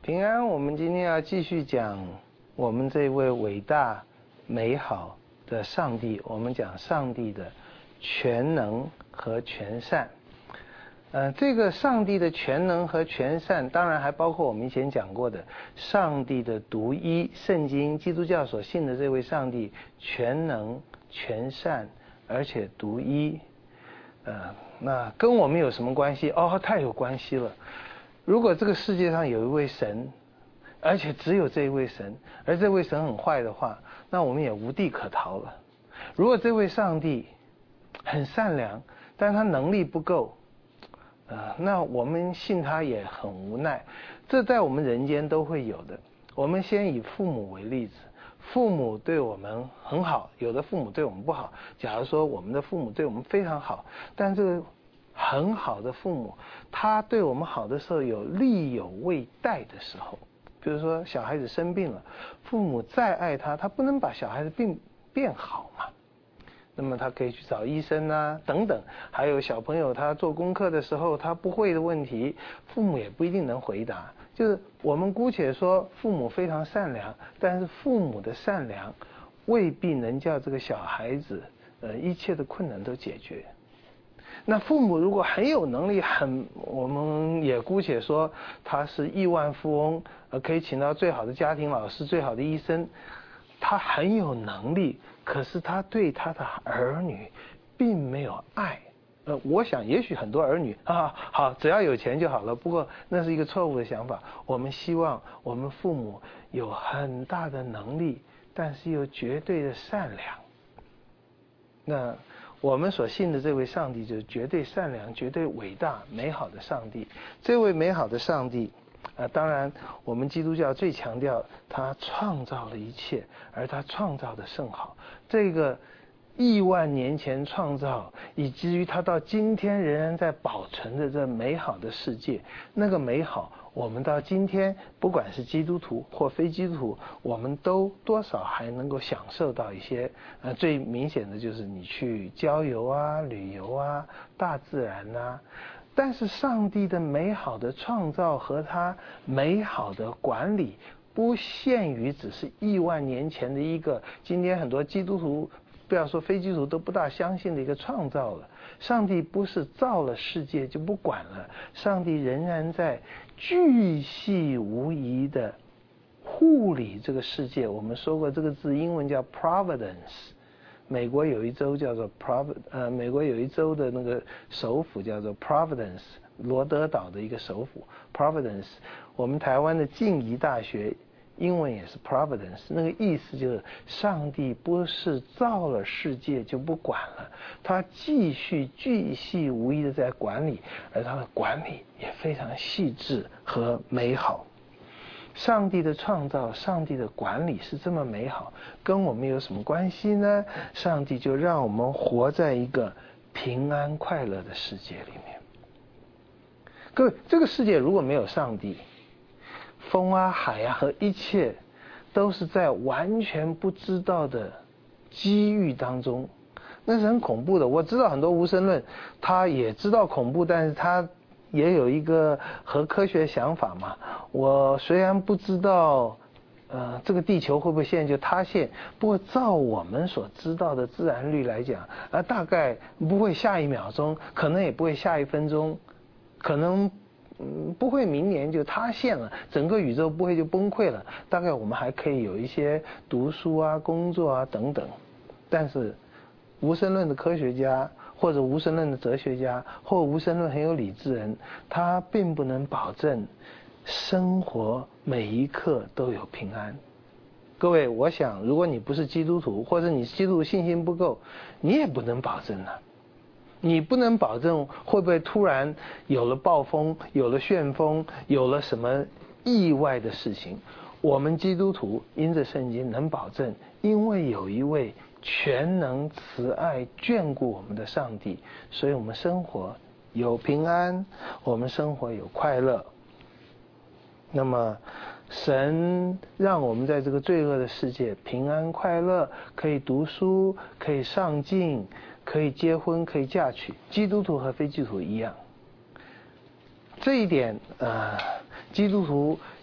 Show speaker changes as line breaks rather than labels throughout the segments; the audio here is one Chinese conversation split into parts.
平安，我们今天要继续讲我们这位伟大美好的上帝，我们讲上帝的全能和全善。这个上帝的全能和全善，当然还包括我们以前讲过的上帝的独一，圣经基督教所信的这位上帝全能全善而且独一。那跟我们有什么关系？太有关系了。如果这个世界上有一位神，而且只有这一位神，而这位神很坏的话，那我们也无地可逃了。如果这位上帝很善良，但他能力不够，那我们信他也很无奈。这在我们人间都会有的。我们先以父母为例子，父母对我们很好，有的父母对我们不好。假如说我们的父母对我们非常好，但这个很好的父母，他对我们好的时候有力有未逮的时候。比如说小孩子生病了，父母再爱他，他不能把小孩子病变好嘛。那么他可以去找医生啊，等等。还有小朋友他做功课的时候，他不会的问题，父母也不一定能回答。就是我们姑且说父母非常善良，但是父母的善良未必能叫这个小孩子一切的困难都解决。那父母如果很有能力，我们也姑且说他是亿万富翁，可以请到最好的家庭老师、最好的医生，他很有能力，可是他对他的儿女并没有爱。我想也许很多儿女好，只要有钱就好了。不过那是一个错误的想法。我们希望我们父母有很大的能力，但是又绝对的善良。那我们所信的这位上帝就是绝对善良、绝对伟大、美好的上帝。这位美好的上帝当然我们基督教最强调他创造了一切，而他创造的甚好。这个亿万年前创造，以至于他到今天仍然在保存着这美好的世界，那个美好我们到今天不管是基督徒或非基督徒，我们都多少还能够享受到一些。最明显的就是你去郊游啊、旅游啊、大自然啊。但是上帝的美好的创造和他美好的管理不限于只是亿万年前的一个今天很多基督徒不要说非基督徒都不大相信的一个创造了。上帝不是造了世界就不管了，上帝仍然在巨细无遗的护理这个世界。我们说过这个字英文叫 providence， 美国有一州叫做美国有一州的那个首府叫做 Providence， 罗德岛的一个首府 Providence。 我们台湾的静宜大学英文也是 Providence， 那个意思就是上帝不是造了世界就不管了，他继续巨细无遗的在管理，而他的管理也非常细致和美好。上帝的创造，上帝的管理是这么美好，跟我们有什么关系呢？上帝就让我们活在一个平安快乐的世界里面。各位，这个世界如果没有上帝，风啊、海啊和一切都是在完全不知道的机遇当中，那是很恐怖的。我知道很多无神论他也知道恐怖，但是他也有一个和科学想法嘛。我虽然不知道这个地球会不会现在就塌陷，不过照我们所知道的自然律来讲大概不会下一秒钟，可能也不会下一分钟，可能不会明年就塌陷了，整个宇宙不会就崩溃了。大概我们还可以有一些读书啊、工作啊等等。但是无神论的科学家或者无神论的哲学家或无神论很有理智人，他并不能保证生活每一刻都有平安。各位，我想如果你不是基督徒，或者你基督徒信心不够，你也不能保证你不能保证会不会突然有了暴风，有了旋风，有了什么意外的事情。我们基督徒因着圣经能保证，因为有一位全能慈爱眷顾我们的上帝，所以我们生活有平安，我们生活有快乐。那么神让我们在这个罪恶的世界平安快乐，可以读书，可以上进，可以结婚，可以嫁娶，基督徒和非基督徒一样。这一点基督徒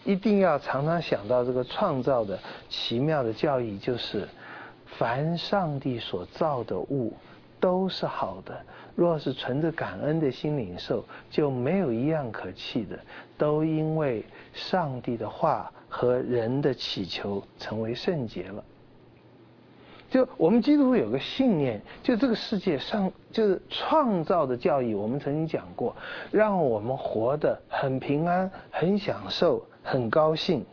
一定要常常想到这个创造的奇妙的教义，就是凡上帝所造的物都是好的，若是存着感恩的心领受，就没有一样可弃的，都因为上帝的话和人的祈求成为圣洁了。就我们基督徒有个信念，就这个世界上就是创造的教义，我们曾经讲过，让我们活得很平安、很享受、很高兴。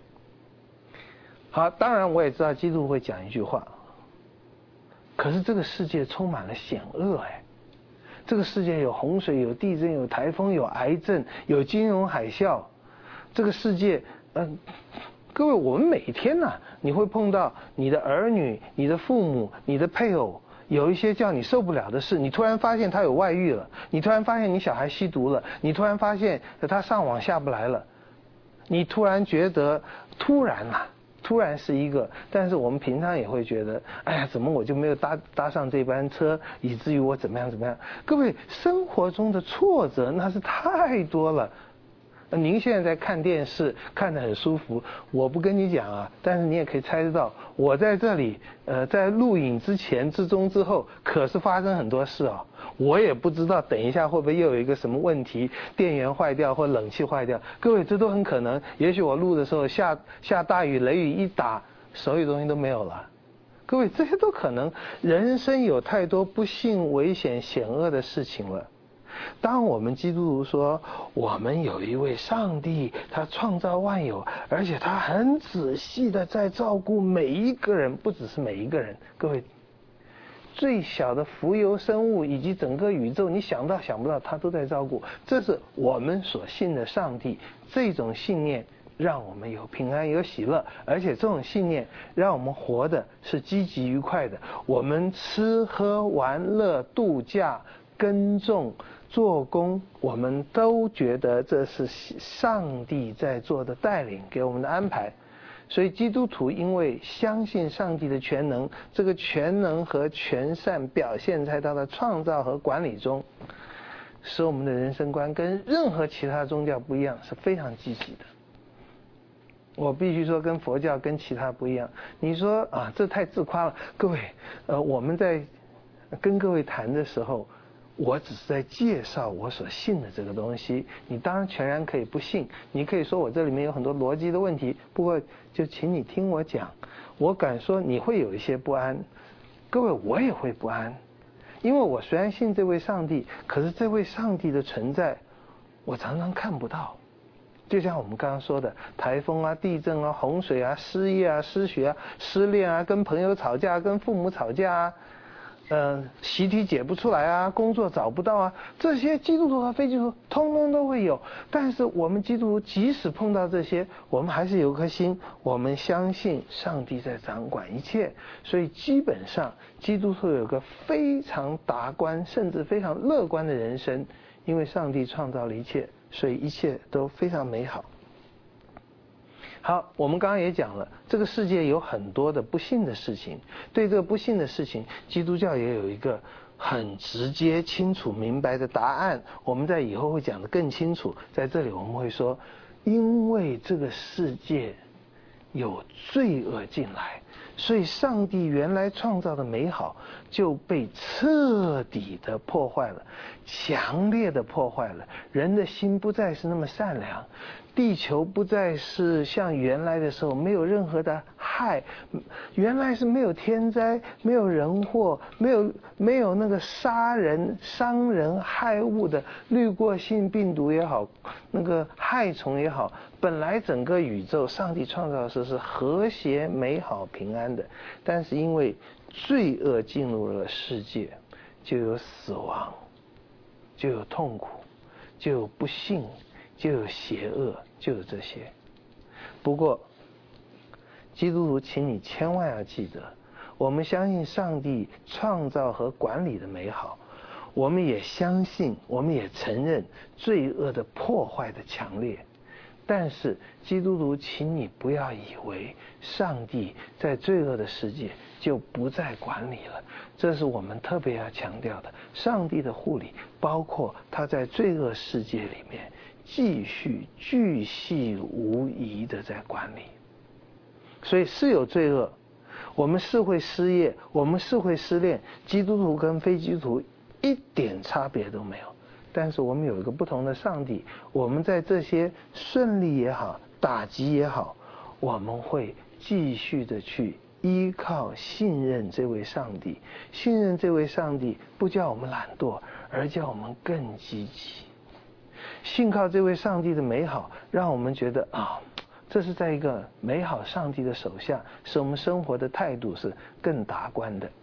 好，当然我也知道基督徒会讲一句话，可是这个世界充满了险恶哎，这个世界有洪水、有地震、有台风、有癌症、有金融海啸，这个世界各位，我们每天呢，你会碰到你的儿女、你的父母、你的配偶，有一些叫你受不了的事，你突然发现他有外遇了，你突然发现你小孩吸毒了，你突然发现他上网下不来了，你突然觉得突然是一个，但是我们平常也会觉得，哎呀，怎么我就没有搭上这班车，以至于我怎么样。各位，生活中的挫折那是太多了。您现在在看电视看得很舒服，我不跟你讲啊，但是你也可以猜得到，我在这里在录影之前、之中、之后，可是发生很多事啊。我也不知道等一下会不会又有一个什么问题，电源坏掉或冷气坏掉，各位这都很可能。也许我录的时候下大雨，雷雨一打，所有东西都没有了。各位，这些都可能。人生有太多不幸、危险、险恶的事情了。当我们基督徒说我们有一位上帝，他创造万有，而且他很仔细的在照顾每一个人，不只是每一个人，各位，最小的浮游生物以及整个宇宙，你想到想不到他都在照顾，这是我们所信的上帝。这种信念让我们有平安有喜乐，而且这种信念让我们活的是积极愉快的。我们吃喝玩乐度假耕种做工，我们都觉得这是上帝在做的带领，给我们的安排。所以基督徒因为相信上帝的全能，这个全能和全善表现在他的创造和管理中，使我们的人生观跟任何其他宗教不一样，是非常积极的。我必须说跟佛教跟其他不一样。你说啊，这太自夸了。各位，我们在跟各位谈的时候，我只是在介绍我所信的这个东西，你当然全然可以不信，你可以说我这里面有很多逻辑的问题，不过就请你听我讲。我敢说你会有一些不安，各位，我也会不安，因为我虽然信这位上帝，可是这位上帝的存在我常常看不到。就像我们刚刚说的，台风啊、地震啊、洪水啊、失业啊、失学啊、失恋啊、跟朋友吵架、跟父母吵架啊，习题解不出来啊，工作找不到啊，这些基督徒和非基督徒通通都会有。但是我们基督徒即使碰到这些，我们还是有颗心，我们相信上帝在掌管一切。所以基本上基督徒有个非常达观甚至非常乐观的人生，因为上帝创造了一切，所以一切都非常美好。好，我们刚刚也讲了，这个世界有很多的不幸的事情，对这个不幸的事情，基督教也有一个很直接、清楚、明白的答案。我们在以后会讲得更清楚。在这里我们会说，因为这个世界有罪恶进来，所以上帝原来创造的美好就被彻底的破坏了，强烈的破坏了。人的心不再是那么善良，地球不再是像原来的时候没有任何的害，原来是没有天灾，没有人祸，没有那个杀人伤人害物的滤过性病毒也好，那个害虫也好，本来整个宇宙上帝创造的时候是和谐美好平安的，但是因为罪恶进入了世界，就有死亡，就有痛苦，就有不幸，就有邪恶，就有这些。不过基督徒请你千万要记得，我们相信上帝创造和管理的美好，我们也相信，我们也承认罪恶的破坏的强烈。但是基督徒请你不要以为上帝在罪恶的世界就不再管理了，这是我们特别要强调的。上帝的护理包括他在罪恶世界里面继续巨细无遗的在管理。所以是有罪恶，我们是会失业，我们是会失恋，基督徒跟非基督徒一点差别都没有。但是我们有一个不同的上帝，我们在这些顺利也好，打击也好，我们会继续的去依靠信任这位上帝。信任这位上帝不叫我们懒惰，而叫我们更积极。信靠这位上帝的美好，让我们觉得这是在一个美好上帝的手下，使我们生活的态度是更达观的。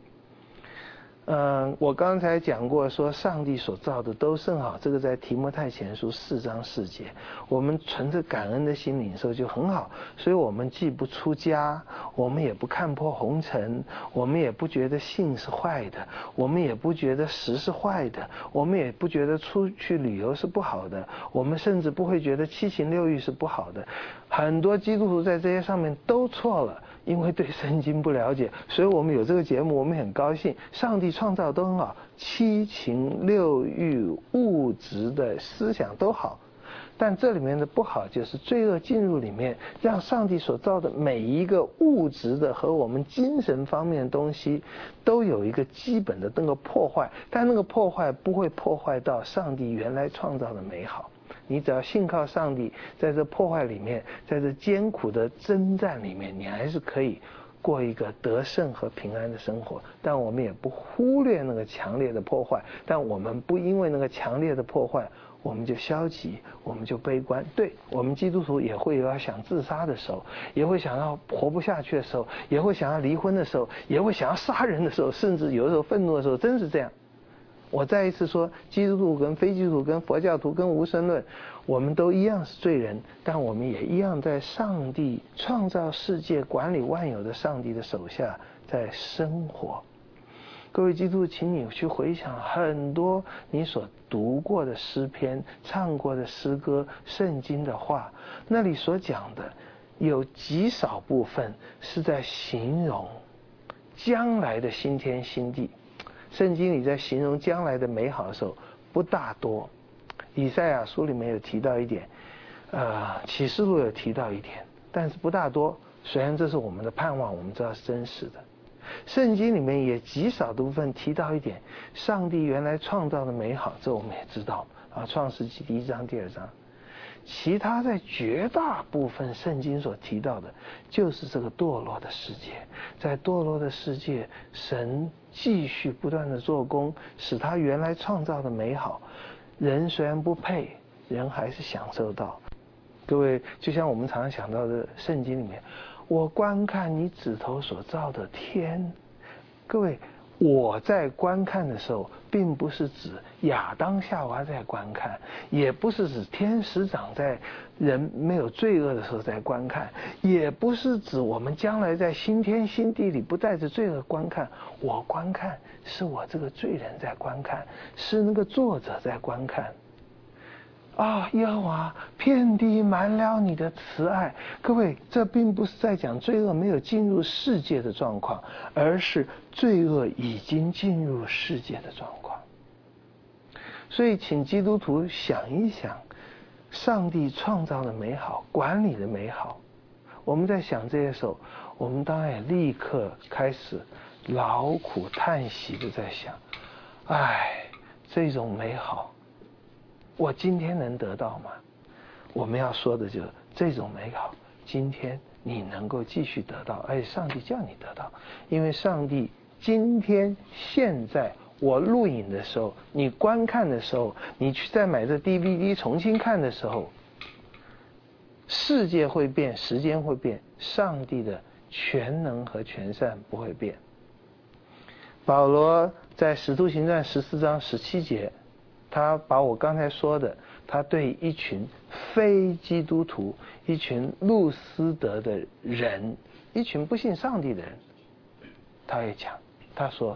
我刚才讲过说上帝所造的都甚好，这个在提摩太前书4章4节，我们存着感恩的心领受就很好。所以我们既不出家，我们也不看破红尘，我们也不觉得性是坏的，我们也不觉得食是坏的，我们也不觉得出去旅游是不好的，我们甚至不会觉得七情六欲是不好的。很多基督徒在这些上面都错了，因为对圣经不了解，所以我们有这个节目，我们很高兴。上帝创造都很好，七情六欲物质的思想都好，但这里面的不好就是罪恶进入里面，让上帝所造的每一个物质的和我们精神方面的东西都有一个基本的那个破坏，但那个破坏不会破坏到上帝原来创造的美好。你只要信靠上帝，在这破坏里面，在这艰苦的征战里面，你还是可以过一个得胜和平安的生活。但我们也不忽略那个强烈的破坏，但我们不因为那个强烈的破坏我们就消极，我们就悲观。对，我们基督徒也会有要想自杀的时候，也会想要活不下去的时候，也会想要离婚的时候，也会想要杀人的时候，甚至有的时候愤怒的时候，真是这样。我再一次说，基督徒跟非基督徒跟佛教徒跟无神论，我们都一样是罪人，但我们也一样在上帝创造世界管理万有的上帝的手下在生活。各位基督徒，请你去回想很多你所读过的诗篇、唱过的诗歌、圣经的话，那里所讲的有极少部分是在形容将来的新天新地。圣经里在形容将来的美好的时候不大多，以赛亚书里面有提到一点，启示录有提到一点，但是不大多。虽然这是我们的盼望，我们知道是真实的。圣经里面也极少的部分提到一点上帝原来创造的美好，这我们也知道创世纪1章2章。其他在绝大部分圣经所提到的就是这个堕落的世界，在堕落的世界，神继续不断的做工，使他原来创造的美好，人虽然不配，人还是享受到。各位，就像我们常常想到的圣经里面，我观看你指头所造的天。各位，我在观看的时候，并不是指亚当夏娃在观看，也不是指天使长在人没有罪恶的时候在观看，也不是指我们将来在新天新地里不带着罪恶观看。我观看是我这个罪人在观看，是那个作者在观看。耶和华，遍地满了你的慈爱。各位，这并不是在讲罪恶没有进入世界的状况，而是罪恶已经进入世界的状况。所以请基督徒想一想，上帝创造的美好，管理的美好。我们在想这些时候，我们当然也立刻开始劳苦叹息的在想，这种美好我今天能得到吗？我们要说的就是这种美好，今天你能够继续得到，而且上帝叫你得到。因为上帝今天现在我录影的时候，你观看的时候，你去再买这 DVD 重新看的时候，世界会变，时间会变，上帝的全能和全善不会变。保罗在使徒行传14章17节，他把我刚才说的，他对一群非基督徒，一群路斯德的人，一群不信上帝的人，他也讲，他说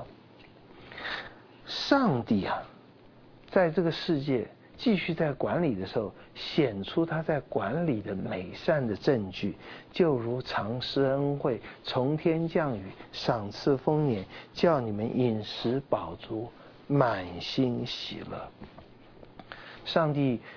上帝在这个世界继续在管理的时候，显出他在管理的美善的证据，就如常施恩惠，从天降雨，赏赐丰年，叫你们饮食饱足，满心喜乐。上帝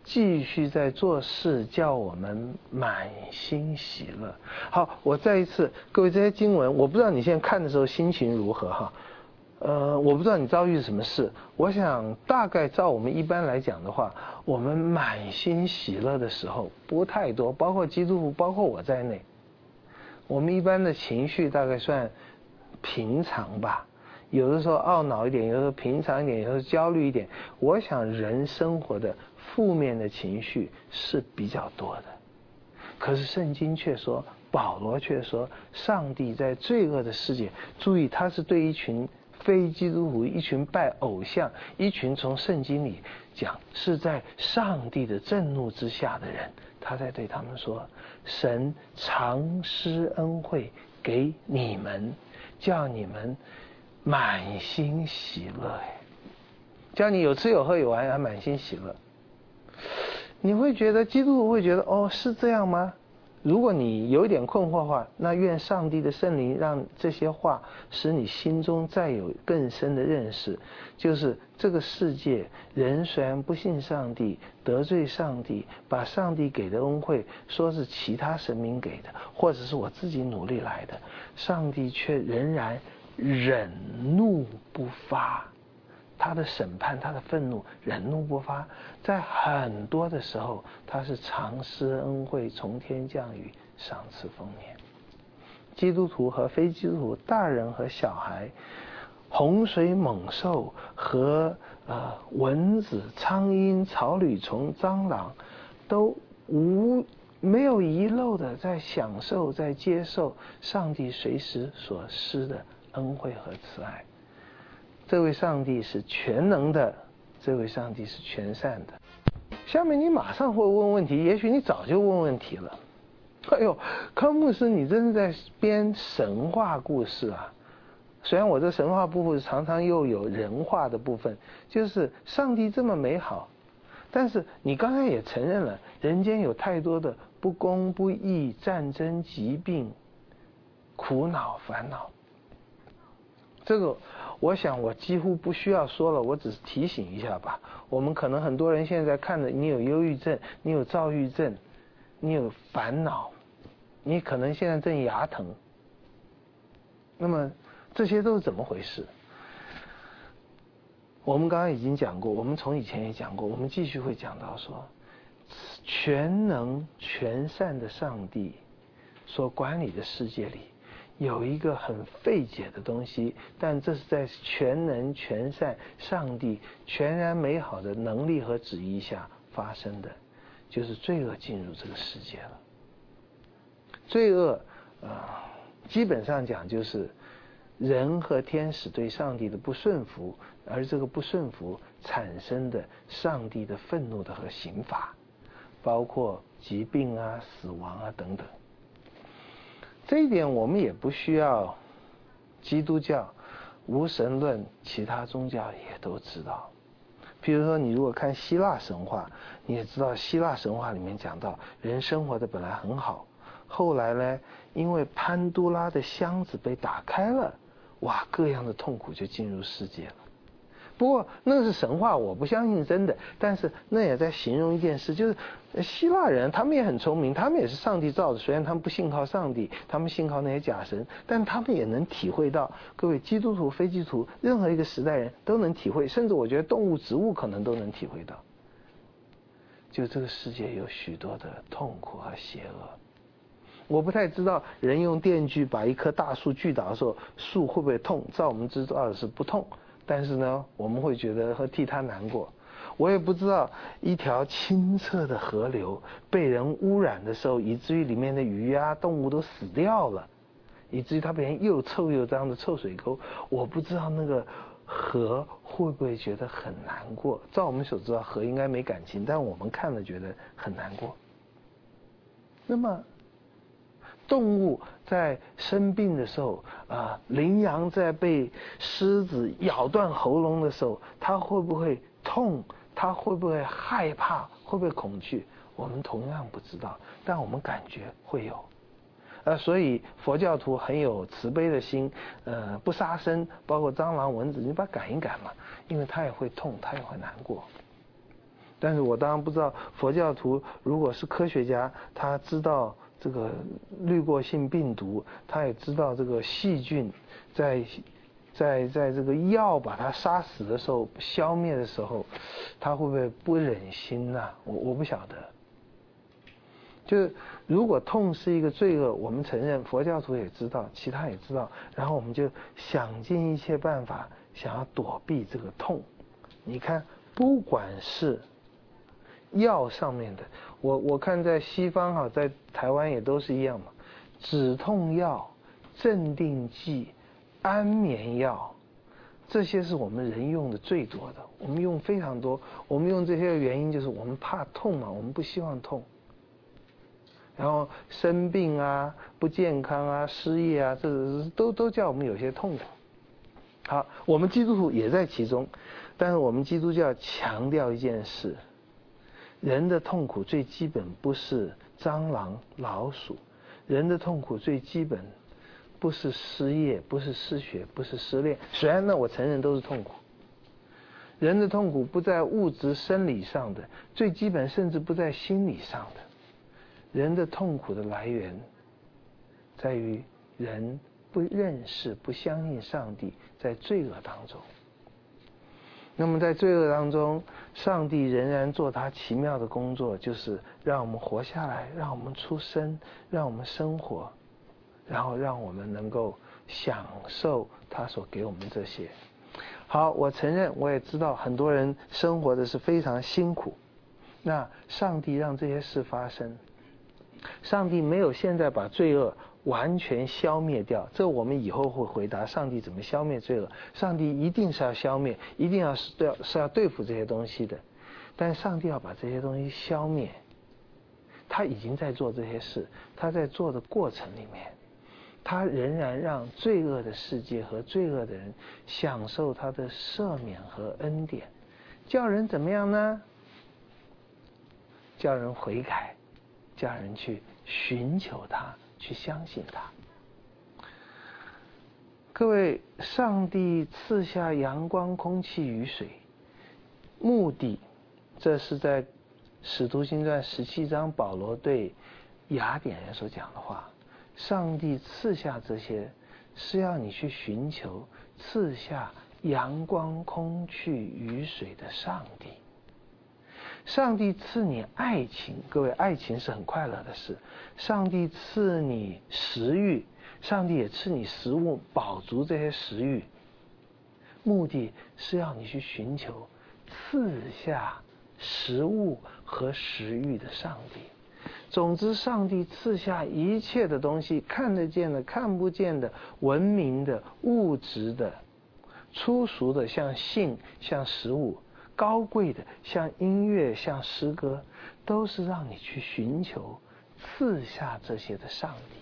继续在做事，叫我们满心喜乐。好，我再一次，各位这些经文，我不知道你现在看的时候心情如何哈。我不知道你遭遇什么事。我想大概照我们一般来讲的话，我们满心喜乐的时候不太多，包括基督徒，包括我在内。我们一般的情绪大概算平常吧，有的时候懊恼一点，有的时候平常一点，有的时候焦虑一点。我想人生活的负面的情绪是比较多的，可是圣经却说，保罗却说，上帝在罪恶的世界，注意他是对一群非基督徒，一群拜偶像，一群从圣经里讲是在上帝的震怒之下的人，他在对他们说，神常施恩惠给你们，叫你们满心喜乐，叫你有吃有喝有玩还满心喜乐。你会觉得基督徒会觉得哦，是这样吗？如果你有一点困惑的话，那愿上帝的圣灵让这些话使你心中再有更深的认识，就是这个世界人虽然不信上帝，得罪上帝，把上帝给的恩惠说是其他神明给的，或者是我自己努力来的，上帝却仍然忍怒不发，他的审判，他的愤怒，忍怒不发，在很多的时候，他是常施恩惠，从天降雨，赏赐丰年。基督徒和非基督徒，大人和小孩，洪水猛兽和蚊子、苍蝇、草履虫、蟑螂，都没有遗漏的在享受，在接受上帝随时所施的恩惠和慈爱。这位上帝是全能的，这位上帝是全善的。下面你马上会问问题，也许你早就问问题了。哎呦，康牧师，你真是在编神话故事啊！虽然我这神话部分常常又有人话的部分，就是上帝这么美好，但是你刚才也承认了，人间有太多的不公不义、战争、疾病、苦恼、烦恼。这个我想我几乎不需要说了，我只是提醒一下吧。我们可能很多人现在看的，你有忧郁症，你有躁郁症，你有烦恼，你可能现在正牙疼。那么这些都是怎么回事？我们刚刚已经讲过，我们从以前也讲过，我们继续会讲到说，全能全善的上帝所管理的世界里，有一个很费解的东西，但这是在全能全善上帝全然美好的能力和旨意下发生的，就是罪恶进入这个世界了。罪恶基本上讲就是人和天使对上帝的不顺服，而这个不顺服产生的上帝的愤怒的和刑罚，包括疾病啊、死亡啊等等。这一点我们也不需要基督教、无神论、其他宗教也都知道。譬如说你如果看希腊神话，你也知道希腊神话里面讲到人生活的本来很好，后来呢，因为潘多拉的箱子被打开了，哇，各样的痛苦就进入世界了。不过那是神话，我不相信真的，但是那也在形容一件事，就是希腊人他们也很聪明，他们也是上帝造的，虽然他们不信靠上帝，他们信靠那些假神，但他们也能体会到，各位基督徒、非基督徒，任何一个时代人都能体会，甚至我觉得动物、植物可能都能体会到，就这个世界有许多的痛苦和邪恶。我不太知道人用电锯把一棵大树锯倒的时候，树会不会痛？照我们知道的是不痛，但是呢，我们会觉得会替他难过。我也不知道一条清澈的河流被人污染的时候，以至于里面的鱼啊、动物都死掉了，以至于它变成又臭又脏的臭水沟。我不知道那个河会不会觉得很难过。照我们所知道，河应该没感情，但我们看了觉得很难过。那么动物在生病的时候羚羊在被狮子咬断喉咙的时候，它会不会痛？它会不会害怕？会不会恐惧？我们同样不知道，但我们感觉会有。所以佛教徒很有慈悲的心，不杀生，包括蟑螂、蚊子，你把它赶一赶嘛，因为它也会痛，它也会难过。 但是我当然不知道佛教徒如果是科学家，他知道这个滤过性病毒，他也知道这个细菌在这个药把它杀死的时候、消灭的时候，他会不会不忍心呢？我不晓得。就是如果痛是一个罪恶，我们承认，佛教徒也知道，其他也知道，然后我们就想尽一切办法想要躲避这个痛。你看，不管是药上面的，我看在西方哈，在台湾也都是一样嘛，止痛药、镇定剂、安眠药，这些是我们人用的最多的，我们用非常多。我们用这些的原因就是我们怕痛嘛，我们不希望痛。然后生病啊、不健康啊、失业啊，这都叫我们有些痛苦。好，我们基督徒也在其中，但是我们基督教强调一件事：人的痛苦最基本不是蟑螂、老鼠，人的痛苦最基本不是失业，不是失学，不是失恋。虽然呢，我承认都是痛苦。人的痛苦不在物质生理上的，最基本甚至不在心理上的。人的痛苦的来源在于人不认识、不相信上帝，在罪恶当中。那么在罪恶当中，上帝仍然做他奇妙的工作，就是让我们活下来，让我们出生，让我们生活，然后让我们能够享受他所给我们这些。好，我承认，我也知道很多人生活的是非常辛苦。那上帝让这些事发生，上帝没有现在把罪恶完全消灭掉，这我们以后会回答上帝怎么消灭罪恶。上帝一定是要消灭，一定是要对付这些东西的，但上帝要把这些东西消灭，他已经在做这些事，他在做的过程里面，他仍然让罪恶的世界和罪恶的人享受他的赦免和恩典，叫人怎么样呢？叫人悔改，叫人去寻求他，去相信他。各位，上帝赐下阳光、空气、雨水，目的，这是在使徒行传17章保罗对雅典人所讲的话。上帝赐下这些，是要你去寻求赐下阳光、空气、雨水的上帝。上帝赐你爱情，各位，爱情是很快乐的事。上帝赐你食欲，上帝也赐你食物，饱足这些食欲。目的是要你去寻求赐下食物和食欲的上帝。总之，上帝赐下一切的东西，看得见的、看不见的、文明的、物质的、粗俗的，像性、像食物。高贵的，像音乐，像诗歌，都是让你去寻求赐下这些的上帝。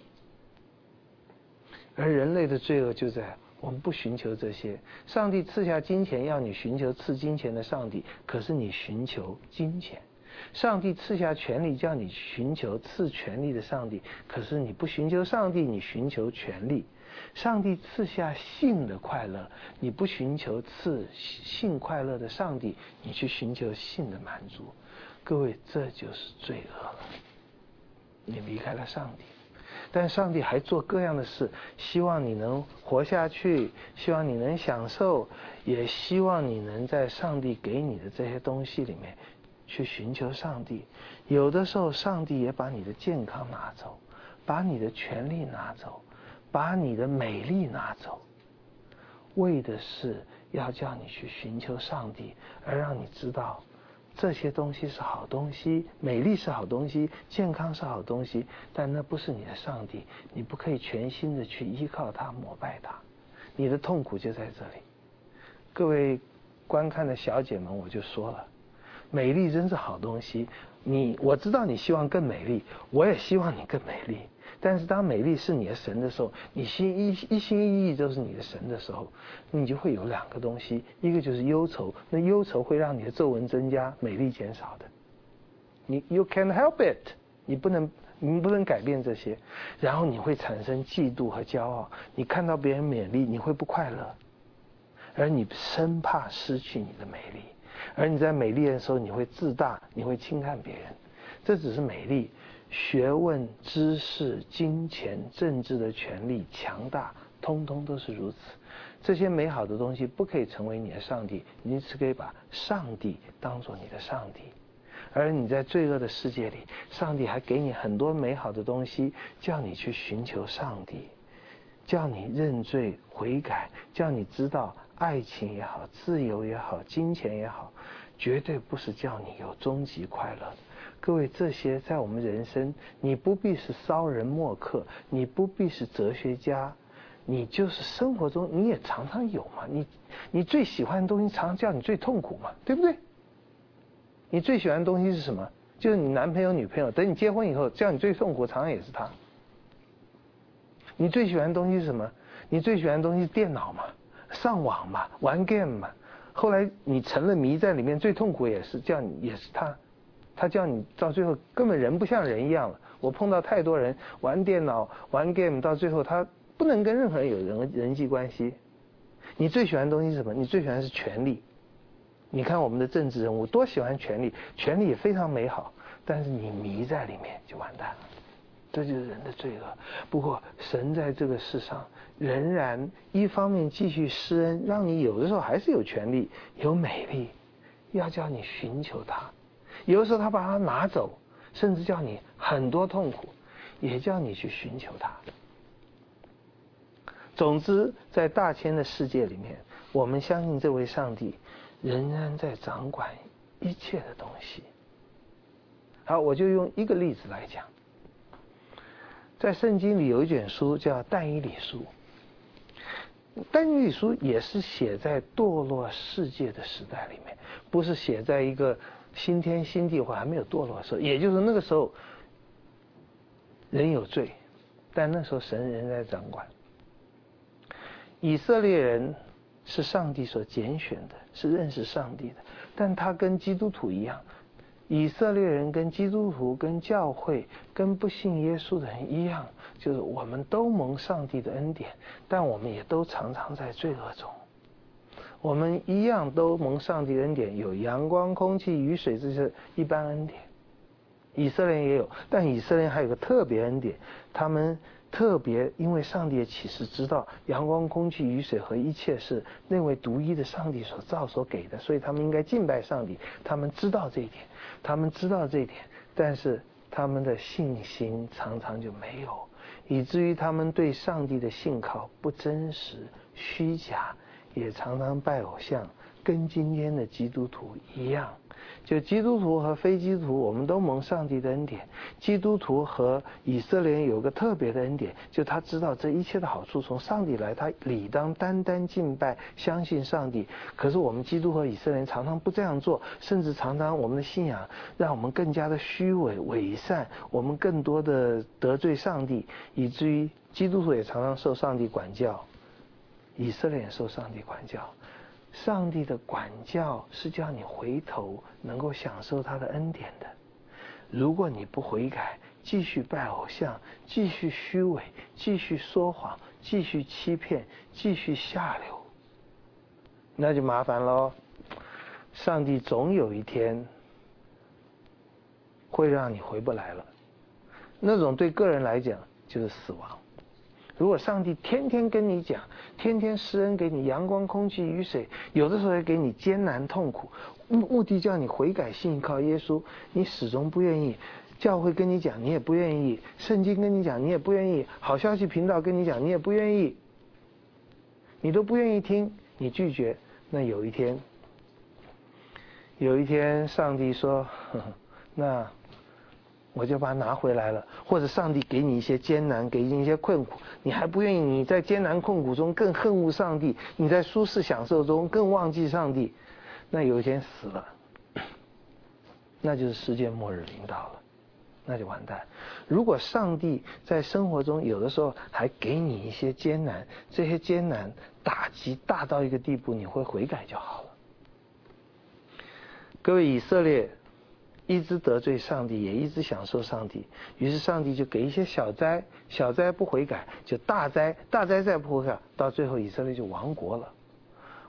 而人类的罪恶就在我们不寻求这些。上帝赐下金钱，要你寻求赐金钱的上帝，可是你寻求金钱。上帝赐下权力，叫你寻求赐权力的上帝，可是你不寻求上帝，你寻求权力。上帝赐下性的快乐，你不寻求赐性快乐的上帝，你去寻求性的满足。各位，这就是罪恶了，你离开了上帝。但上帝还做各样的事，希望你能活下去，希望你能享受，也希望你能在上帝给你的这些东西里面去寻求上帝。有的时候上帝也把你的健康拿走，把你的权利拿走，把你的美丽拿走，为的是要叫你去寻求上帝，而让你知道这些东西是好东西，美丽是好东西，健康是好东西，但那不是你的上帝，你不可以全心的去依靠它、膜拜它。你的痛苦就在这里。各位观看的小姐们，我就说了，美丽真是好东西。我知道你希望更美丽，我也希望你更美丽。但是当美丽是你的神的时候，你一心一意都是你的神的时候，你就会有两个东西，一个就是忧愁，那忧愁会让你的皱纹增加，美丽减少的。You can't help it， 你不能改变这些。然后你会产生嫉妒和骄傲，你看到别人美丽，你会不快乐，而你生怕失去你的美丽。 而你在美丽的时候，你会自大，你会轻看别人。这只是美丽，学问、知识、金钱、政治的权利、强大，通通都是如此。这些美好的东西不可以成为你的上帝，你只可以把上帝当作你的上帝。而你在罪恶的世界里，上帝还给你很多美好的东西，叫你去寻求上帝，叫你认罪悔改，叫你知道爱情也好，自由也好，金钱也好，绝对不是叫你有终极快乐的。各位，这些在我们人生，你不必是骚人墨客，你不必是哲学家，你就是生活中你也常常有嘛。你最喜欢的东西常常叫你最痛苦嘛，对不对？你最喜欢的东西是什么？就是你男朋友女朋友，等你结婚以后叫你最痛苦常常也是他。你最喜欢的东西是什么？你最喜欢的东西是电脑嘛，上网嘛，玩 game 嘛。后来你成了迷在里面，最痛苦也是他，他叫你到最后根本人不像人一样了。我碰到太多人玩电脑玩 game， 到最后他不能跟任何人有人际关系。你最喜欢的东西是什么？你最喜欢的是权力。你看我们的政治人物多喜欢权力，权力也非常美好，但是你迷在里面就完蛋了。这就是人的罪恶。不过神在这个世上仍然一方面继续施恩，让你有的时候还是有权利有美丽，要叫你寻求他。有的时候他把它拿走，甚至叫你很多痛苦，也叫你去寻求他。总之在大千的世界里面，我们相信这位上帝仍然在掌管一切的东西。好，我就用一个例子来讲。在圣经里有一卷书叫但以理书，但以理书也是写在堕落世界的时代里面，不是写在一个新天新地或还没有堕落的时候，也就是那个时候人有罪，但那时候神仍在掌管。以色列人是上帝所拣选的，是认识上帝的，但他跟基督徒一样，以色列人跟基督徒跟教会跟不信耶稣的人一样，就是我们都蒙上帝的恩典，但我们也都常常在罪恶中。我们一样都蒙上帝的恩典，有阳光空气雨水，这是一般恩典。以色列人也有，但以色列人还有个特别恩典，他们特别因为上帝的启示知道阳光空气雨水和一切是那位独一的上帝所造所给的，所以他们应该敬拜上帝。他们知道这一点，但是他们的信心常常就没有，以至于他们对上帝的信靠不真实虚假，也常常拜偶像，跟今天的基督徒一样。就基督徒和非基督徒，我们都蒙上帝的恩典。基督徒和以色列人有个特别的恩典，就他知道这一切的好处从上帝来，他理当单单敬拜相信上帝。可是我们基督和以色列人常常不这样做，甚至常常我们的信仰让我们更加的虚伪伪善，我们更多的得罪上帝，以至于基督徒也常常受上帝管教，以色列人受上帝管教。上帝的管教是叫你回头能够享受他的恩典的。如果你不悔改，继续拜偶像，继续虚伪，继续说谎，继续欺骗，继续下流，那就麻烦咯。上帝总有一天会让你回不来了，那种对个人来讲就是死亡。如果上帝天天跟你讲，天天施恩给你阳光空气雨水，有的时候也给你艰难痛苦，目的叫你悔改信靠耶稣，你始终不愿意，教会跟你讲你也不愿意，圣经跟你讲你也不愿意，好消息频道跟你讲你也不愿意，你都不愿意听，你拒绝，那有一天上帝说呵呵，那我就把它拿回来了，或者上帝给你一些艰难，给你一些困苦，你还不愿意，你在艰难困苦中更恨恶上帝，你在舒适享受中更忘记上帝，那有一天死了，那就是世界末日临到了，那就完蛋。如果上帝在生活中有的时候还给你一些艰难，这些艰难打击大到一个地步，你会悔改就好了。各位，以色列一直得罪上帝，也一直享受上帝，于是上帝就给一些小灾，小灾不悔改就大灾，大灾再不悔改，到最后以色列就亡国了。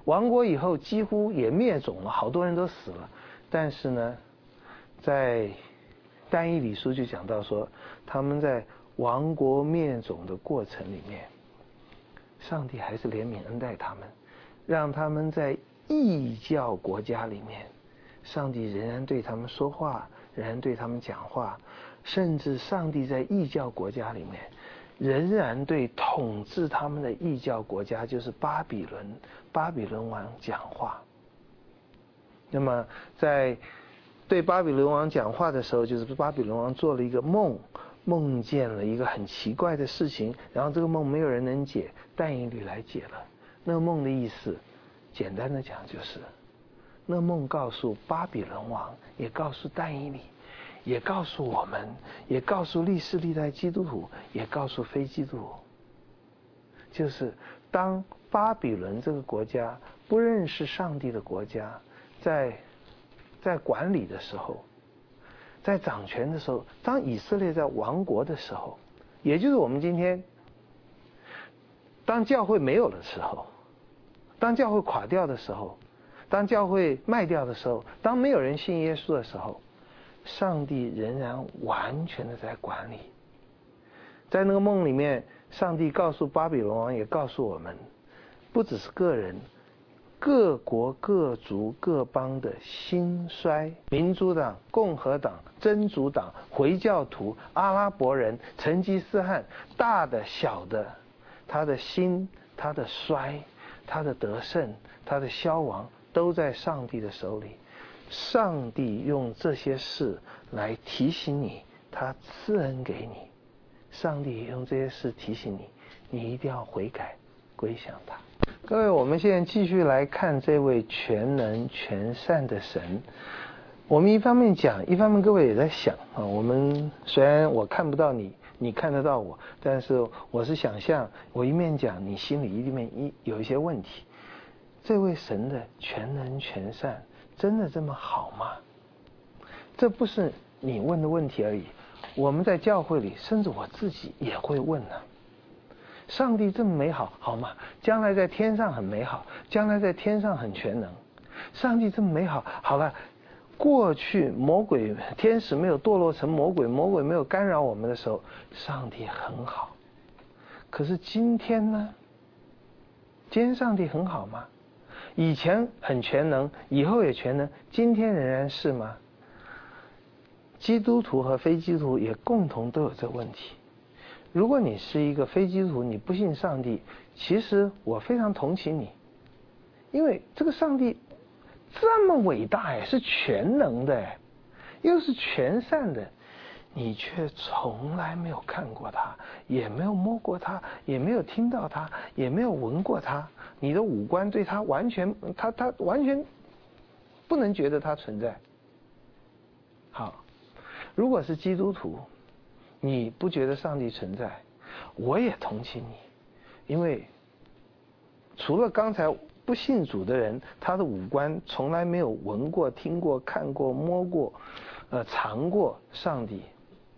亡国以后几乎也灭种了，好多人都死了。但是呢，在但以理书就讲到说，他们在亡国灭种的过程里面，上帝还是怜悯恩待他们，让他们在异教国家里面，上帝仍然对他们说话，仍然对他们讲话，甚至上帝在异教国家里面仍然对统治他们的异教国家，就是巴比伦王讲话。那么在对巴比伦王讲话的时候，就是巴比伦王做了一个梦，梦见了一个很奇怪的事情，然后这个梦没有人能解，但以理来解了。那个梦的意思简单的讲就是，那梦告诉巴比伦王，也告诉但以理，也告诉我们，也告诉历世历代基督徒，也告诉非基督徒，就是当巴比伦这个国家不认识上帝的国家，在管理的时候，在掌权的时候，当以色列在亡国的时候，也就是我们今天当教会没有的时候，当教会垮掉的时候，当教会卖掉的时候，当没有人信耶稣的时候，上帝仍然完全的在管理。在那个梦里面，上帝告诉巴比伦王，也告诉我们，不只是个人，各国各族各邦的兴衰，民主党、共和党、真主党、回教徒、阿拉伯人、成吉思汗，大的小的，他的兴、他的衰、他的得胜、他的消亡，都在上帝的手里。上帝用这些事来提醒你，他赐恩给你。上帝用这些事提醒你，你一定要悔改归向他。各位，我们现在继续来看这位全能全善的神。我们一方面讲，一方面各位也在想啊，我们虽然我看不到你，你看得到我，但是我是想象，我一面讲，你心里一面有一些问题。这位神的全能全善真的这么好吗？这不是你问的问题而已，我们在教会里，甚至我自己也会问呢。上帝这么美好，好吗？将来在天上很美好，将来在天上很全能。上帝这么美好，好了，过去魔鬼天使没有堕落成魔鬼，魔鬼没有干扰我们的时候，上帝很好。可是今天呢？今天上帝很好吗？以前很全能，以后也全能，今天仍然是吗？基督徒和非基督徒也共同都有这个问题。如果你是一个非基督徒，你不信上帝，其实我非常同情你，因为这个上帝这么伟大哎，是全能的哎，又是全善的，你却从来没有看过他，也没有摸过他，也没有听到他，也没有闻过他，你的五官对他完全，他完全不能觉得他存在。好，如果是基督徒，你不觉得上帝存在，我也同情你，因为除了刚才不信主的人，他的五官从来没有闻过、听过、看过、摸过、尝过上帝。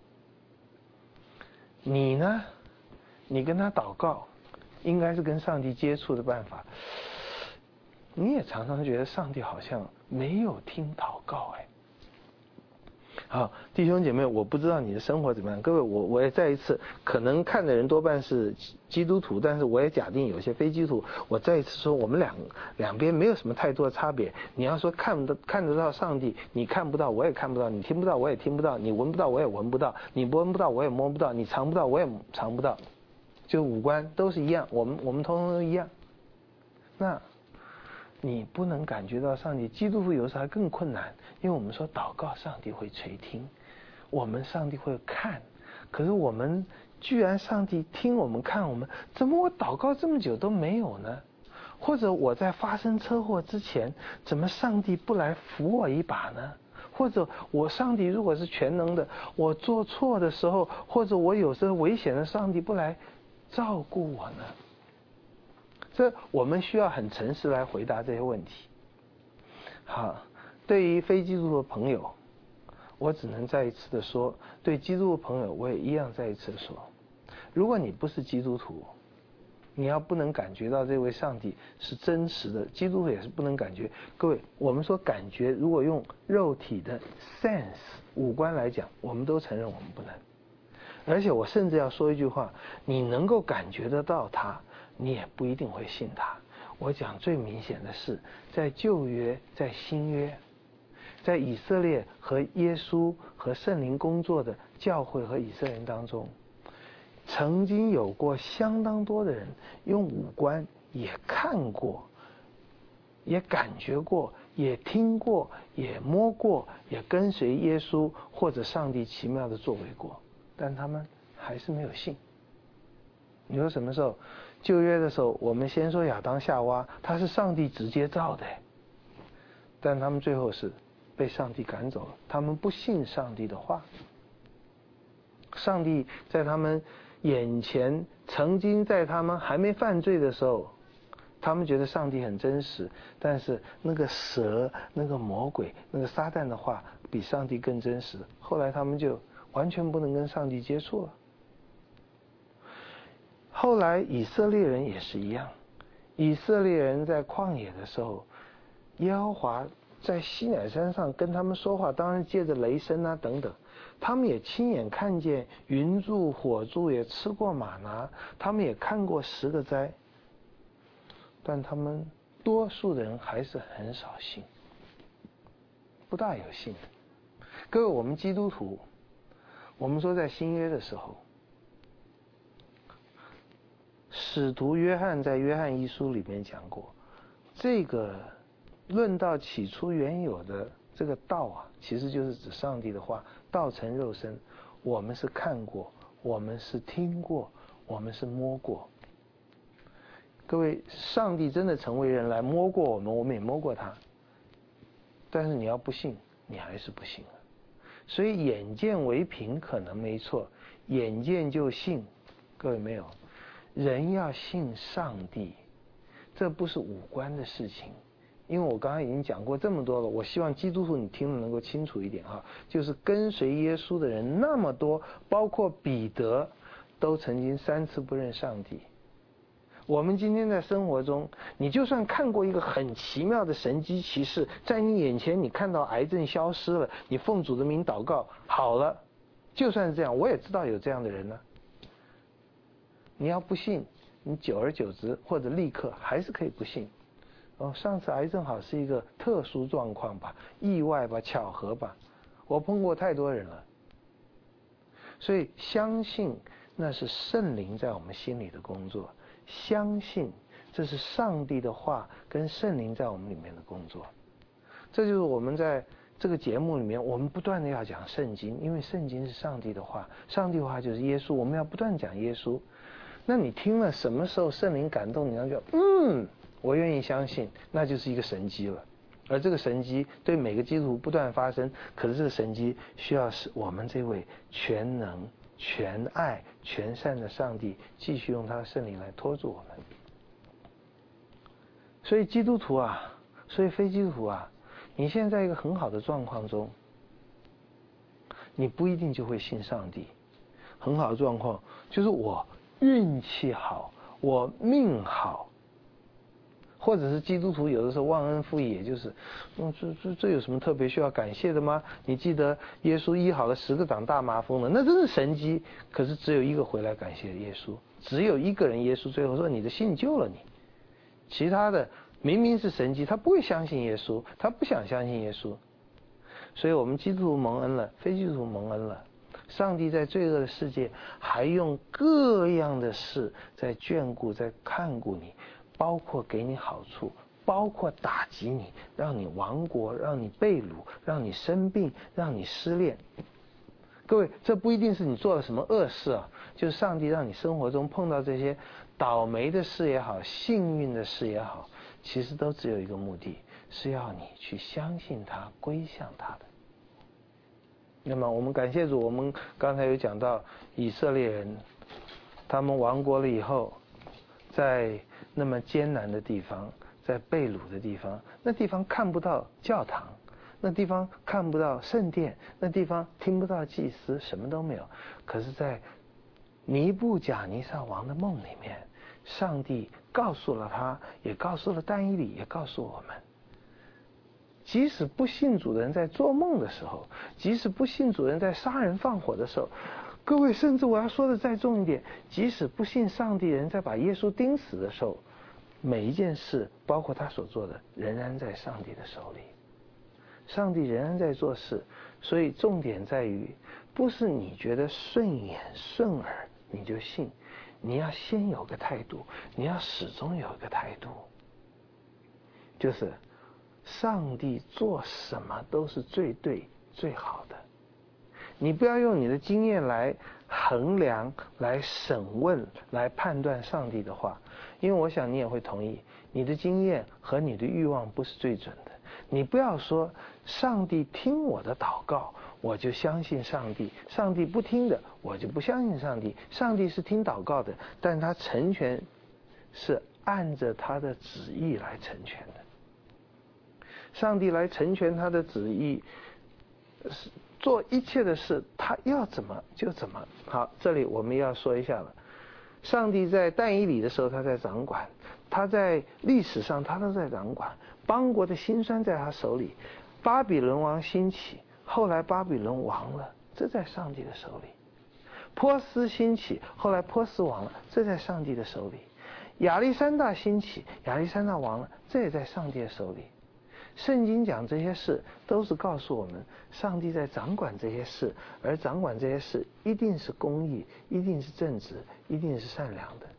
你呢？你跟他祷告，应该是跟上帝接触的办法。你也常常觉得上帝好像没有听祷告哎。好，弟兄姐妹，我不知道你的生活怎么样。各位，我也再一次，可能看的人多半是基督徒，但是我也假定有些非基督徒。我再一次说，我们两边没有什么太多的差别。你要说看得到上帝，你看不到，我也看不到；你听不到，我也听不到；你闻不到，我也闻不到；你闻不到，我也摸不到；你尝不到，我也尝不到。就五官都是一样，我们通通都一样。那你不能感觉到上帝，基督徒有时候还更困难，因为我们说祷告上帝会垂听，我们上帝会看，可是我们居然上帝听我们看我们，怎么我祷告这么久都没有呢？或者我在发生车祸之前，怎么上帝不来扶我一把呢？或者我上帝如果是全能的，我做错的时候，或者我有时候危险的，上帝不来照顾我呢？这我们需要很诚实来回答这些问题。好，对于非基督徒的朋友，我只能再一次的说，对基督徒朋友我也一样再一次的说，如果你不是基督徒， 你要不能感觉到这位上帝是真实的，基督徒也是不能感觉。各位，我们说感觉，如果用肉体的 sense 五官来讲，我们都承认我们不能。而且我甚至要说一句话，你能够感觉得到他，你也不一定会信他。我讲最明显的是，在旧约，在新约，在以色列和耶稣和圣灵工作的教会和以色列人当中，曾经有过相当多的人用五官也看过，也感觉过，也听过，也摸过，也跟随耶稣或者上帝奇妙的作为过，但他们还是没有信。你说什么时候？旧约的时候，我们先说亚当夏娃，他是上帝直接造的，但他们最后是被上帝赶走了，他们不信上帝的话。上帝在他们眼前，曾经在他们还没犯罪的时候，他们觉得上帝很真实，但是那个蛇、那个魔鬼、那个撒旦的话比上帝更真实，后来他们就完全不能跟上帝接触了。后来以色列人也是一样，以色列人在旷野的时候，耶和华在西乃山上跟他们说话，当然借着雷声啊等等，他们也亲眼看见云柱火柱，也吃过玛拿，他们也看过10个灾，但他们多数的人还是很少信，不大有信。各位，我们基督徒，我们说在新约的时候，使徒约翰在约翰一书里面讲过，这个论到起初原有的这个道啊，其实就是指上帝的话，道成肉身，我们是看过，我们是听过，我们是摸过。各位，上帝真的成为人来摸过我们，我们也摸过他，但是你要不信，你还是不信了。所以眼见为凭可能没错，眼见就信，各位没有，人要信上帝，这不是五官的事情。因为我刚刚已经讲过这么多了，我希望基督徒你听得能够清楚一点哈，就是跟随耶稣的人那么多，包括彼得都曾经3次不认上帝。我们今天在生活中，你就算看过一个很奇妙的神迹奇事，在你眼前你看到癌症消失了，你奉主的名祷告好了，就算是这样，我也知道有这样的人呢。你要不信，你久而久之或者立刻还是可以不信。上次癌症好是一个特殊状况吧，意外吧，巧合吧，我碰过太多人了。所以相信那是圣灵在我们心里的工作，相信这是上帝的话跟圣灵在我们里面的工作。这就是我们在这个节目里面，我们不断的要讲圣经，因为圣经是上帝的话，上帝的话就是耶稣，我们要不断讲耶稣。那你听了什么时候圣灵感动你，然后就我愿意相信，那就是一个神迹了。而这个神迹对每个基督徒不断发生，可是这个神迹需要是我们这位全能、全爱、全善的上帝继续用他的圣灵来托住我们。所以基督徒啊，所以非基督徒啊，你现在在一个很好的状况中，你不一定就会信上帝。很好的状况就是我运气好，我命好。或者是基督徒有的时候忘恩负义，也就是这有什么特别需要感谢的吗？你记得耶稣医好了10个长大麻风的，那真是神迹。可是只有一个回来感谢耶稣，只有一个人，耶稣最后说你的信救了你。其他的明明是神迹，他不会相信耶稣，他不想相信耶稣。所以我们基督徒蒙恩了，非基督徒蒙恩了。上帝在罪恶的世界还用各样的事在眷顾，在看顾你，包括给你好处，包括打击你，让你亡国，让你被掳，让你生病，让你失恋。各位，这不一定是你做了什么恶事啊，就是上帝让你生活中碰到这些倒霉的事也好，幸运的事也好，其实都只有一个目的，是要你去相信他，归向他的。那么我们感谢主，我们刚才有讲到以色列人，他们亡国了以后，在那么艰难的地方，在被掳的地方，那地方看不到教堂，那地方看不到圣殿，那地方听不到祭司，什么都没有。可是在尼布甲尼撒王的梦里面， 上帝告诉了他，也告诉了但以理，也告诉我们，即使不信主的人在做梦的时候，即使不信主的人在杀人放火的时候，各位，甚至我要说的再重一点，即使不信上帝的人在把耶稣钉死的时候，每一件事，包括他所做的，仍然在上帝的手里。上帝仍然在做事，所以重点在于，不是你觉得顺眼顺耳你就信，你要先有个态度，你要始终有一个态度，就是上帝做什么都是最对最好的。你不要用你的经验来衡量、来审问、来判断上帝的话，因为我想你也会同意，你的经验和你的欲望不是最准的。你不要说上帝听我的祷告，我就相信上帝；上帝不听的，我就不相信上帝。上帝是听祷告的，但他成全是按着他的旨意来成全的。上帝来成全他的旨意，做一切的事，他要怎么就怎么。好，这里我们要说一下了。上帝在但以理的时候他在掌管，他在历史上他都在掌管，邦国的兴衰在他手里，巴比伦王兴起，后来巴比伦亡了，这在上帝的手里。波斯兴起，后来波斯亡了，这在上帝的手里。亚历山大兴起，亚历山大亡了，这也在上帝的手里。圣经讲这些事都是告诉我们，上帝在掌管这些事，而掌管这些事一定是公义，一定是正直，一定是善良的。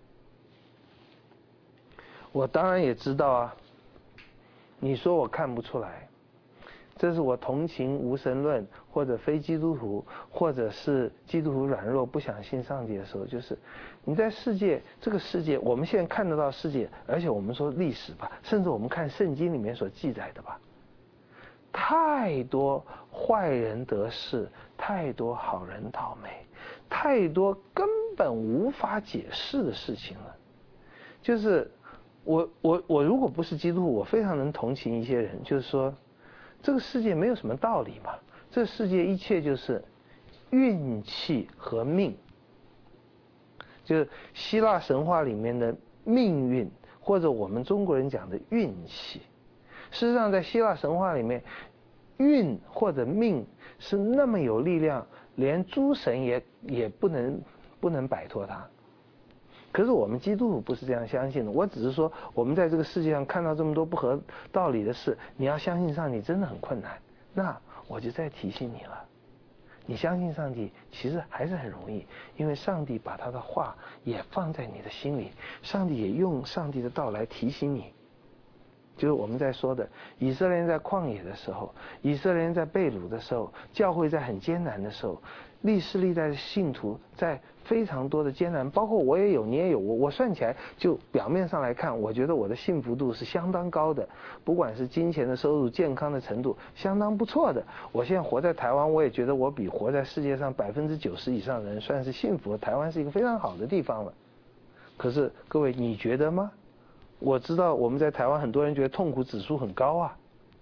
我当然也知道啊，你说我看不出来，这是我同情无神论或者非基督徒，或者是基督徒软弱不想信上帝的时候，就是你在世界，这个世界我们现在看得到世界，而且我们说历史吧，甚至我们看圣经里面所记载的吧，太多坏人得势，太多好人倒霉，太多根本无法解释的事情了。就是我如果不是基督徒，我非常能同情一些人，就是说这个世界没有什么道理嘛，这世界一切就是运气和命，就是希腊神话里面的命运，或者我们中国人讲的运气。事实上在希腊神话里面，运或者命是那么有力量，连诸神也不能摆脱它。可是我们基督徒不是这样相信的，我只是说我们在这个世界上看到这么多不合道理的事，你要相信上帝真的很困难。那我就再提醒你了，你相信上帝其实还是很容易，因为上帝把他的话也放在你的心里，上帝也用上帝的道来提醒你。就是我们在说的，以色列人在旷野的时候，以色列人在被掳的时候，教会在很艰难的时候，历世历代的信徒在非常多的艰难，包括我也有，你也有，我算起来，就表面上来看，我觉得我的幸福度是相当高的，不管是金钱的收入、健康的程度，相当不错的。我现在活在台湾，我也觉得我比活在世界上90%以上的人算是幸福，台湾是一个非常好的地方了。可是各位，你觉得吗？我知道我们在台湾很多人觉得痛苦指数很高啊。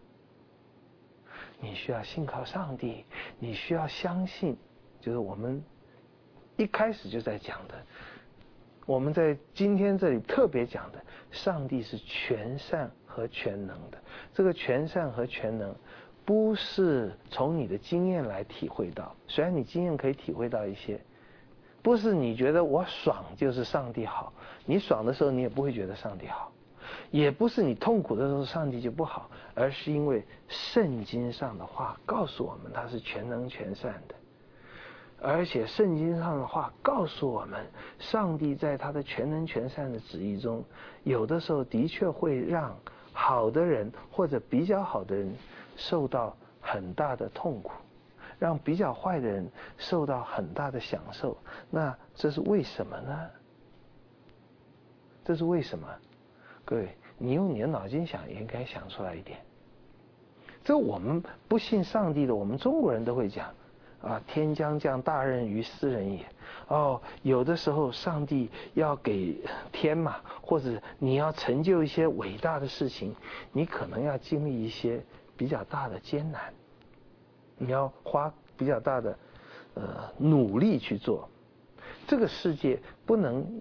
你需要信靠上帝，你需要相信，就是我们一开始就在讲的，我们在今天这里特别讲的，上帝是全善和全能的。这个全善和全能不是从你的经验来体会到，虽然你经验可以体会到一些，不是你觉得我爽就是上帝好，你爽的时候你也不会觉得上帝好，也不是你痛苦的时候上帝就不好，而是因为圣经上的话告诉我们他是全能全善的，而且圣经上的话告诉我们，上帝在他的全能全善的旨意中，有的时候的确会让好的人或者比较好的人受到很大的痛苦，让比较坏的人受到很大的享受。那这是为什么呢？这是为什么？各位，你用你的脑筋想也应该想出来一点。这我们不信上帝的，我们中国人都会讲啊，天将降大任于斯人也。哦，有的时候上帝要给天嘛，或者你要成就一些伟大的事情，你可能要经历一些比较大的艰难，你要花比较大的努力去做。这个世界不能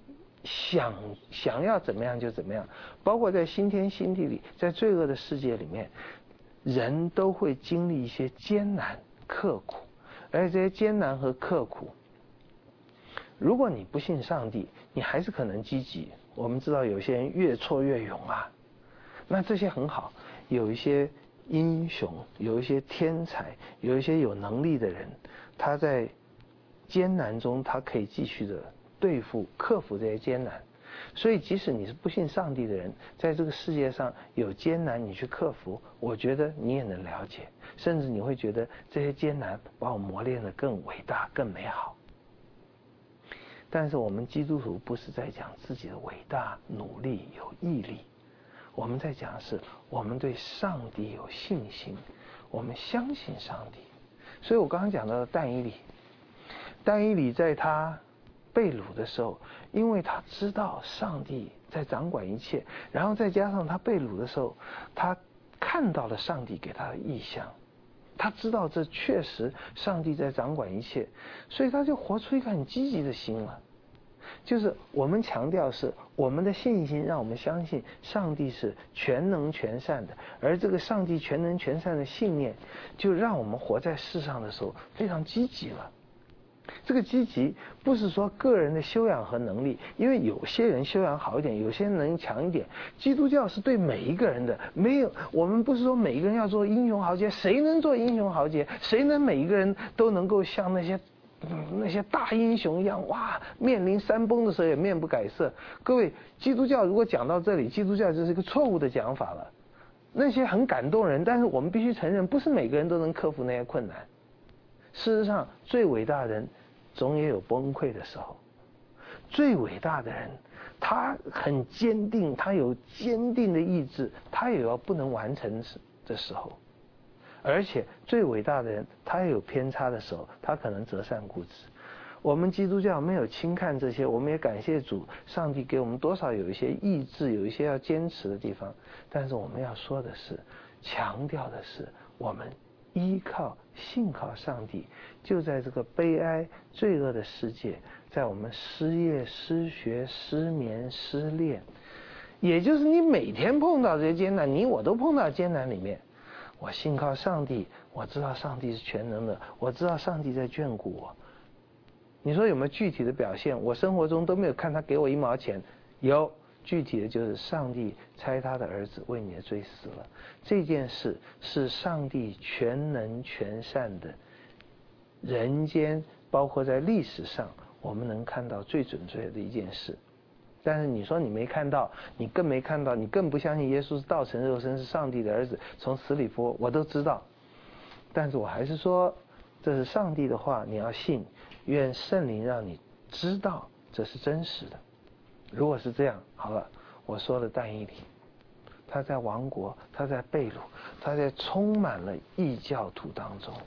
想要怎么样就怎么样。包括在新天新地里，在罪恶的世界里面，人都会经历一些艰难刻苦，而这些艰难和刻苦，如果你不信上帝，你还是可能积极。我们知道有些人越挫越勇啊，那这些很好。有一些英雄，有一些天才，有一些有能力的人，他在艰难中，他可以继续的克服这些艰难。所以即使你是不信上帝的人，在这个世界上有艰难你去克服，我觉得你也能了解，甚至你会觉得这些艰难把我磨练得更伟大更美好。但是我们基督徒不是在讲自己的伟大努力有毅力，我们在讲的是我们对上帝有信心，我们相信上帝。所以我刚刚讲到的但以理在他被掳的时候，因为他知道上帝在掌管一切，然后再加上他被掳的时候，他看到了上帝给他的意象，他知道这确实上帝在掌管一切，所以他就活出一个很积极的心了。就是我们强调是我们的信心让我们相信上帝是全能全善的，而这个上帝全能全善的信念就让我们活在世上的时候非常积极了。这个积极不是说个人的修养和能力，因为有些人修养好一点，有些人能力强一点。基督教是对每一个人的，没有，我们不是说每一个人要做英雄豪杰，谁能做英雄豪杰？谁能每一个人都能够像那些大英雄一样，哇，面临山崩的时候也面不改色。各位，基督教如果讲到这里，基督教就是一个错误的讲法了。那些很感动人，但是我们必须承认，不是每个人都能克服那些困难。事实上，最伟大的人总也有崩溃的时候。最伟大的人，他很坚定，他有坚定的意志，他也有不能完成的时候。而且最伟大的人，他也有偏差的时候，他可能择善固执。我们基督教没有轻看这些，我们也感谢主，上帝给我们多少有一些意志，有一些要坚持的地方。但是我们要说的是，强调的是，我们信靠上帝，就在这个悲哀罪恶的世界，在我们失业失学失眠失恋，也就是你每天碰到这些艰难，你我都碰到艰难里面，我信靠上帝，我知道上帝是全能的，我知道上帝在眷顾我。你说有没有具体的表现？我生活中都没有看他给我1毛钱。有，具体的就是上帝差他的儿子为你的罪死了。这件事是上帝全能全善的人间，包括在历史上我们能看到最准确的一件事。但是你说你没看到，你更没看到，你更不相信耶稣是道成肉身，是上帝的儿子，从死里复活，我都知道。但是我还是说，这是上帝的话，你要信，愿圣灵让你知道这是真实的。如果是这样，好了，我说了但以理，他在亡国，他在被掳，他在充满了异教徒当中，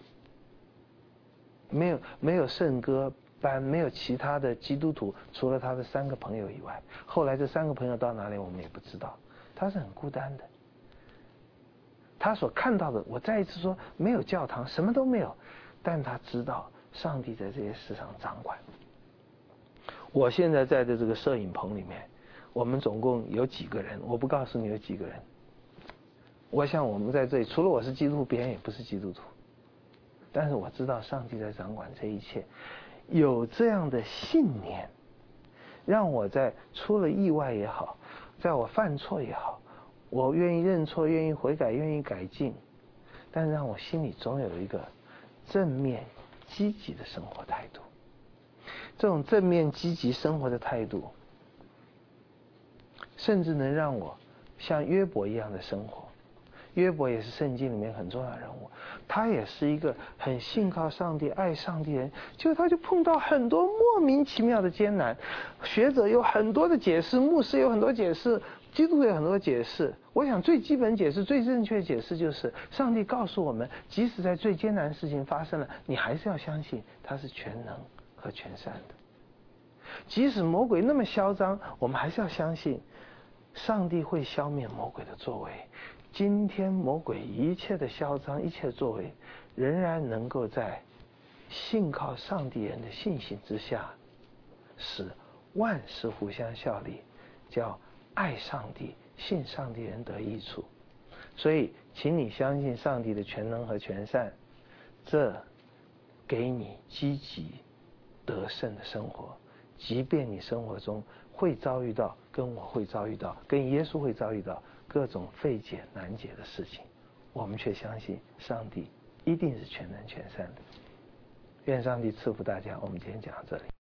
没有圣歌班，没有其他的基督徒，除了他的3个朋友以外，后来这3个朋友到哪里我们也不知道。他是很孤单的，他所看到的，我再一次说，没有教堂，什么都没有，但他知道上帝在这些事上掌管。我现在在的这个摄影棚里面，我们总共有几个人，我不告诉你有几个人。我想我们在这里，除了我是基督徒，别人也不是基督徒，但是我知道上帝在掌管这一切。有这样的信念，让我在出了意外也好，在我犯错也好，我愿意认错，愿意悔改，愿意改进，但是让我心里总有一个正面积极的生活态度。这种正面积极生活的态度，甚至能让我像约伯一样的生活。约伯也是圣经里面很重要的人物，他也是一个很信靠上帝、爱上帝的人，结果他就碰到很多莫名其妙的艰难。学者有很多的解释，牧师有很多解释，基督有很多解释。我想最基本解释、最正确的解释就是，上帝告诉我们，即使在最艰难的事情发生了，你还是要相信他是全能和全善的。即使魔鬼那么嚣张，我们还是要相信上帝会消灭魔鬼的作为。今天魔鬼一切的嚣张，一切作为，仍然能够在信靠上帝人的信心之下，使万事互相效力，叫爱上帝、信上帝人得益处。所以，请你相信上帝的全能和全善，这给你积极得胜的生活。即便你生活中会遭遇到，跟我会遭遇到，跟耶稣会遭遇到各种费解难解的事情，我们却相信上帝一定是全能全善的。愿上帝赐福大家。我们今天讲到这里。